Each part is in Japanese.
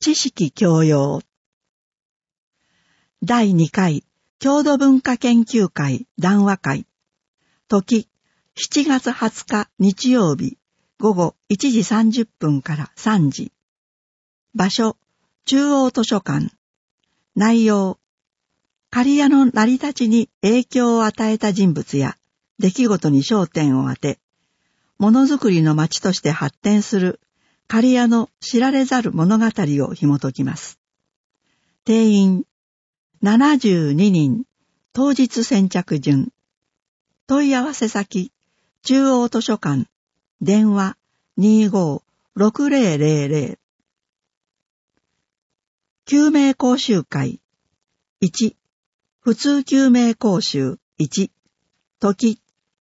知識教養第2回郷土文化研究会談話会時7月20日日曜日午後1時30分から3時場所中央図書館内容刈谷の成り立ちに影響を与えた人物や出来事に焦点を当てものづくりの町として発展する刈谷の知られざる物語を紐解きます。定員72人、当日先着順。問い合わせ先、中央図書館、電話25-6000。救命講習会。1、普通救命講習1、時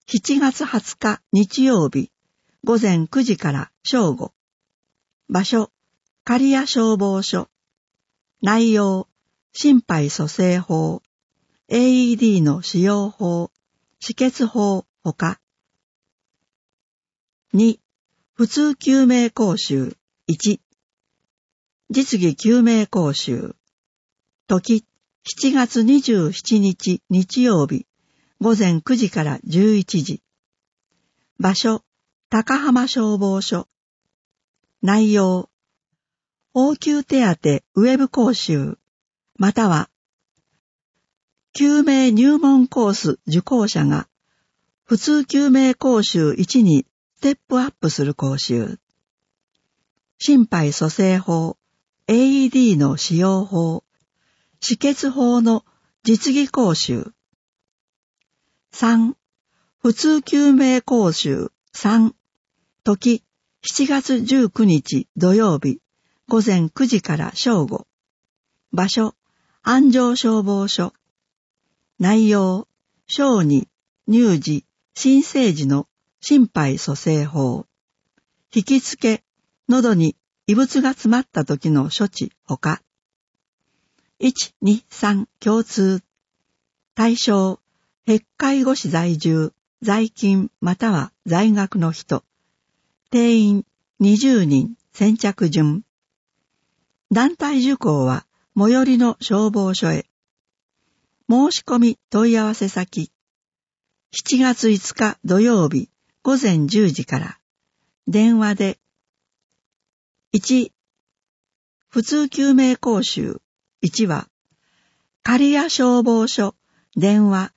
7月20日日曜日、午前9時から正午。場所、刈谷消防署。内容、心肺蘇生法、AED の使用法、止血法ほか。2、普通救命講習1、実技救命講習。時、7月27日日曜日、午前9時から11時。場所、高浜消防署。内容、応急手当ウェブ講習、または、救命入門コース受講者が、普通救命講習1にステップアップする講習。心肺蘇生法、AED の使用法、止血法の実技講習。3、普通救命講習3、時、7月19日土曜日、午前9時から正午。場所、安城消防署。内容、小児、乳児、新生児の心肺蘇生法。引きつけ、喉に異物が詰まった時の処置ほか。1、2、3共通。対象、へ介護士在住、在勤または在学の人。定員20人先着順。団体受講は最寄りの消防署へ。申し込み問い合わせ先。7月5日土曜日午前10時から。電話で。1、普通救命講習。1は、刈谷消防署。電話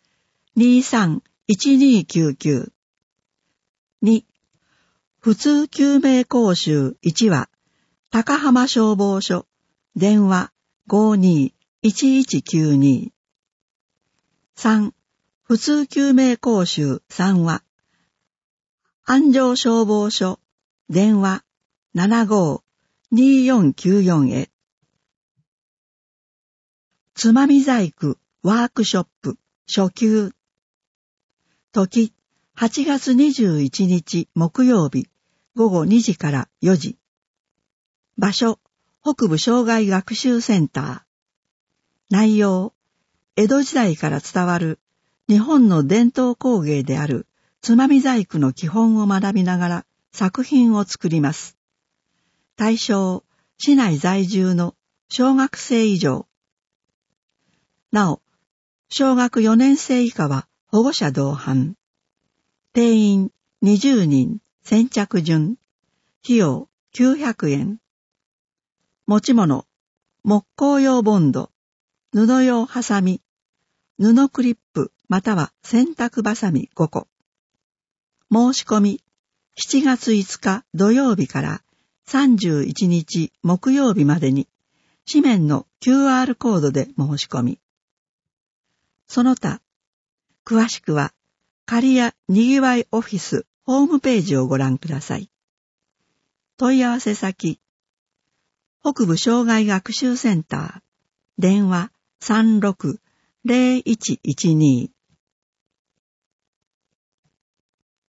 23-1299。2、普通救命講習1は、高浜消防署、電話52-1192。3、普通救命講習3は、安城消防署、電話75-2494へ。つまみ細工ワークショップ初級。時、8月21日木曜日午後2時から4時。場所、北部障害学習センター。内容、江戸時代から伝わる日本の伝統工芸であるつまみ細工の基本を学びながら作品を作ります。対象、市内在住の小学生以上。なお、小学4年生以下は保護者同伴。定員20人先着順。費用900円。持ち物、木工用ボンド、布用ハサミ、布クリップまたは洗濯バサミ5個。申し込み、7月5日土曜日から31日木曜日までに、紙面の QR コードで申し込み。その他、詳しくは、刈谷にぎわいオフィスホームページをご覧ください。問い合わせ先、北部障害学習センター、電話36-0112